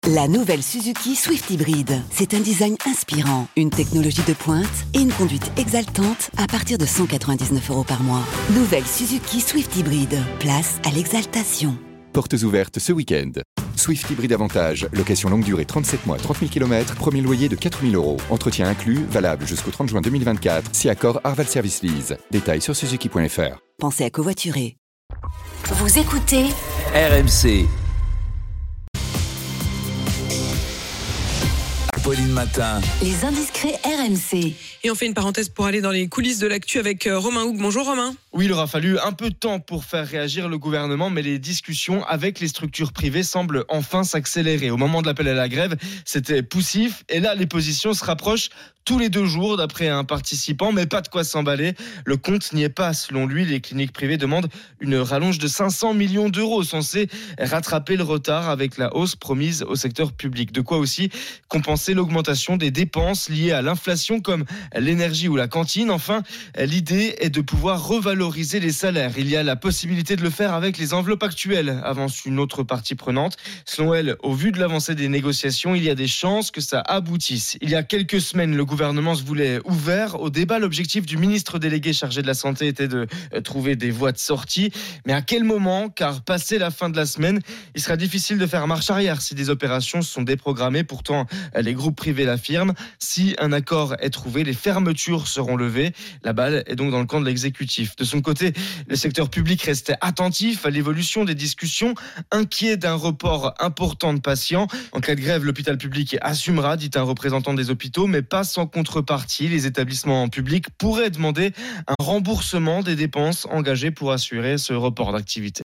La nouvelle Suzuki Swift Hybrid. C'est un design inspirant, une technologie de pointe et une conduite exaltante à partir de 199 € par mois. Nouvelle Suzuki Swift Hybrid. Place à l'exaltation. Portes ouvertes ce week-end. Swift Hybrid Avantage, location longue durée 37 mois, 30 000 km, premier loyer de 4 000 €. Entretien inclus, valable jusqu'au 30 juin 2024, si accord Arval Service Lease. Détails sur suzuki.fr. Pensez à covoiturer. Vous écoutez RMC. Pauline Matin. Les indiscrets RMC. Et on fait une parenthèse pour aller dans les coulisses de l'actu avec Romain Hougue. Bonjour Romain. Oui, il aura fallu un peu de temps pour faire réagir le gouvernement, mais les discussions avec les structures privées semblent enfin s'accélérer. Au moment de l'appel à la grève, c'était poussif. Et là, les positions se rapprochent tous les 2 jours, d'après un participant, mais pas de quoi s'emballer. Le compte n'y est pas. Selon lui, les cliniques privées demandent une rallonge de 500 millions d'euros, censée rattraper le retard avec la hausse promise au secteur public. De quoi aussi compenser l'augmentation des dépenses liées à l'inflation, comme l'énergie ou la cantine. Enfin, l'idée est de pouvoir revaloriser les salaires. Il y a la possibilité de le faire avec les enveloppes actuelles, avance une autre partie prenante. Selon elle, au vu de l'avancée des négociations, il y a des chances que ça aboutisse. Il y a quelques semaines, le gouvernement se voulait ouvert au débat. L'objectif du ministre délégué chargé de la Santé était de trouver des voies de sortie. Mais à quel moment ? Car passé la fin de la semaine, il sera difficile de faire marche arrière si des opérations sont déprogrammées. Pourtant, les groupes privés l'affirment. Si un accord est trouvé, les fermetures seront levées. La balle est donc dans le camp de l'exécutif. De son côté, le secteur public reste attentif à l'évolution des discussions, inquiet d'un report important de patients. En cas de grève, l'hôpital public assumera, dit un représentant des hôpitaux, mais pas sans contrepartie. Les établissements publics pourraient demander un remboursement des dépenses engagées pour assurer ce report d'activité.